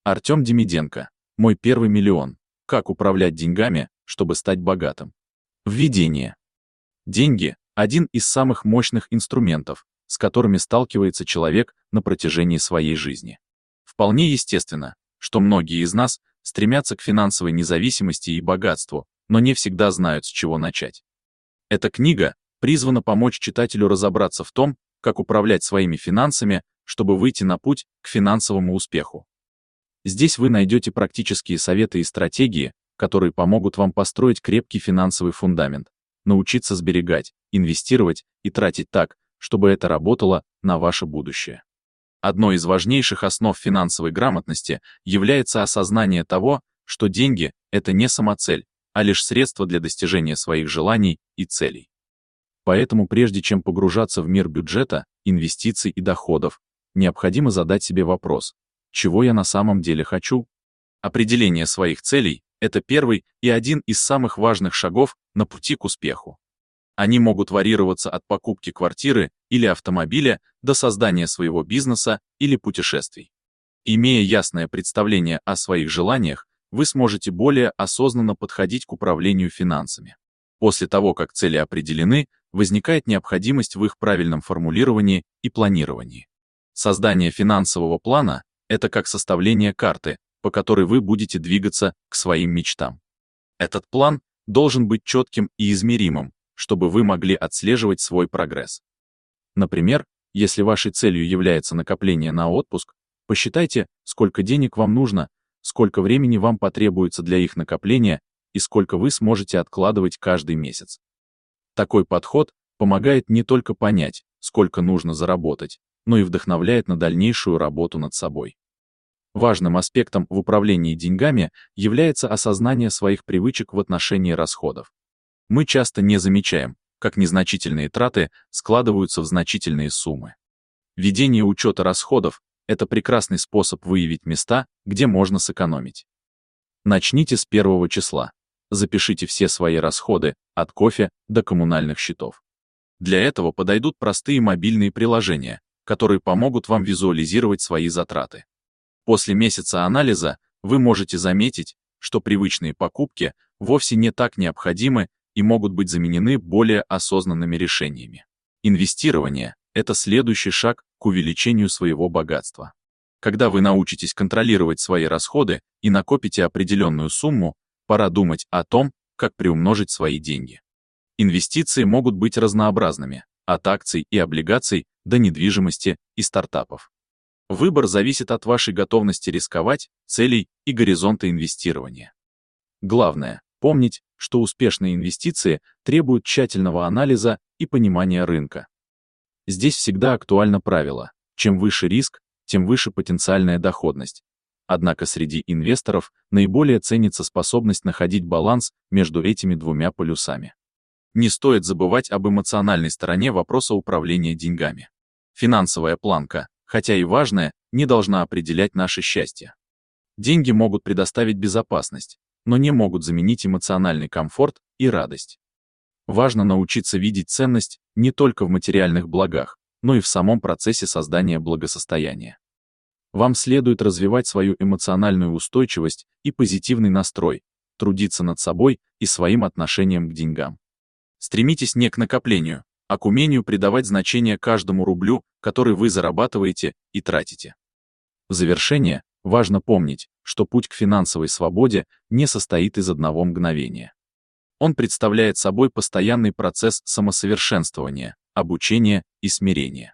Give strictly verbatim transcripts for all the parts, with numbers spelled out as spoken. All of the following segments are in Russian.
Артем Демиденко. Мой первый миллион. Как управлять деньгами, чтобы стать богатым. Введение. Деньги – один из самых мощных инструментов, с которыми сталкивается человек на протяжении своей жизни. Вполне естественно, что многие из нас стремятся к финансовой независимости и богатству, но не всегда знают, с чего начать. Эта книга призвана помочь читателю разобраться в том, как управлять своими финансами, чтобы выйти на путь к финансовому успеху. Здесь вы найдете практические советы и стратегии, которые помогут вам построить крепкий финансовый фундамент, научиться сберегать, инвестировать и тратить так, чтобы это работало на ваше будущее. Одной из важнейших основ финансовой грамотности является осознание того, что деньги – это не самоцель, а лишь средство для достижения своих желаний и целей. Поэтому прежде чем погружаться в мир бюджета, инвестиций и доходов, необходимо задать себе вопрос: чего я на самом деле хочу? Определение своих целей – это первый и один из самых важных шагов на пути к успеху. Они могут варьироваться от покупки квартиры или автомобиля до создания своего бизнеса или путешествий. Имея ясное представление о своих желаниях, вы сможете более осознанно подходить к управлению финансами. После того, как цели определены, возникает необходимость в их правильном формулировании и планировании. Создание финансового плана – это как составление карты, по которой вы будете двигаться к своим мечтам. Этот план должен быть четким и измеримым, чтобы вы могли отслеживать свой прогресс. Например, если вашей целью является накопление на отпуск, посчитайте, сколько денег вам нужно, сколько времени вам потребуется для их накопления и сколько вы сможете откладывать каждый месяц. Такой подход помогает не только понять, сколько нужно заработать, но и вдохновляет на дальнейшую работу над собой. Важным аспектом в управлении деньгами является осознание своих привычек в отношении расходов. Мы часто не замечаем, как незначительные траты складываются в значительные суммы. Ведение учета расходов – это прекрасный способ выявить места, где можно сэкономить. Начните с первого числа. Запишите все свои расходы, от кофе до коммунальных счетов. Для этого подойдут простые мобильные приложения, которые помогут вам визуализировать свои затраты. После месяца анализа вы можете заметить, что привычные покупки вовсе не так необходимы и могут быть заменены более осознанными решениями. Инвестирование – это следующий шаг к увеличению своего богатства. Когда вы научитесь контролировать свои расходы и накопите определенную сумму, пора думать о том, как приумножить свои деньги. Инвестиции могут быть разнообразными, от акций и облигаций до недвижимости и стартапов. Выбор зависит от вашей готовности рисковать, целей и горизонта инвестирования. Главное – помнить, что успешные инвестиции требуют тщательного анализа и понимания рынка. Здесь всегда актуально правило: чем выше риск, тем выше потенциальная доходность. Однако среди инвесторов наиболее ценится способность находить баланс между этими двумя полюсами. Не стоит забывать об эмоциональной стороне вопроса управления деньгами. Финансовая планка, хотя и важная, не должна определять наше счастье. Деньги могут предоставить безопасность, но не могут заменить эмоциональный комфорт и радость. Важно научиться видеть ценность не только в материальных благах, но и в самом процессе создания благосостояния. Вам следует развивать свою эмоциональную устойчивость и позитивный настрой, трудиться над собой и своим отношением к деньгам. Стремитесь не к накоплению, а к умению придавать значение каждому рублю, который вы зарабатываете и тратите. В завершение, важно помнить, что путь к финансовой свободе не состоит из одного мгновения. Он представляет собой постоянный процесс самосовершенствования, обучения и смирения.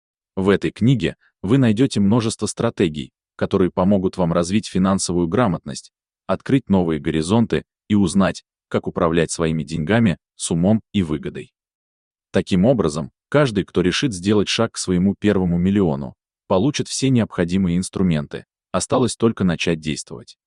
В этой книге вы найдете множество стратегий, которые помогут вам развить финансовую грамотность, открыть новые горизонты и узнать, как управлять своими деньгами с умом и выгодой. Таким образом, каждый, кто решит сделать шаг к своему первому миллиону, получит все необходимые инструменты, осталось только начать действовать.